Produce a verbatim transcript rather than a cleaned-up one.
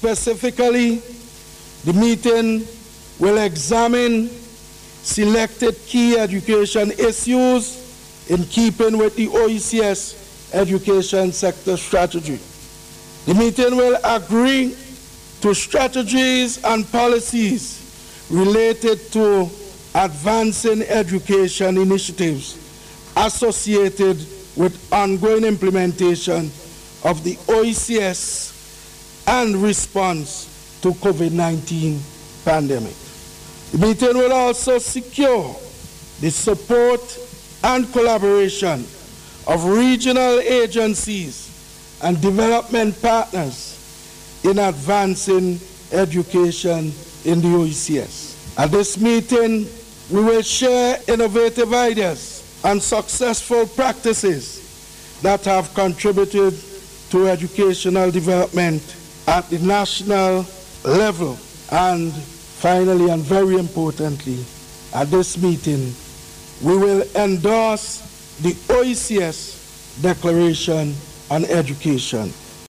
Specifically, the meeting will examine selected key education issues in keeping with the O E C S education sector strategy. The meeting will agree to strategies and policies related to advancing education initiatives associated with ongoing implementation of the O E C S and response to COVID nineteen pandemic. The meeting will also secure the support and collaboration of regional agencies and development partners in advancing education in the O E C S. At this meeting, we will share innovative ideas and successful practices that have contributed to educational development at the national level. And finally, and very importantly, at this meeting, we will endorse the O E C S Declaration on Education.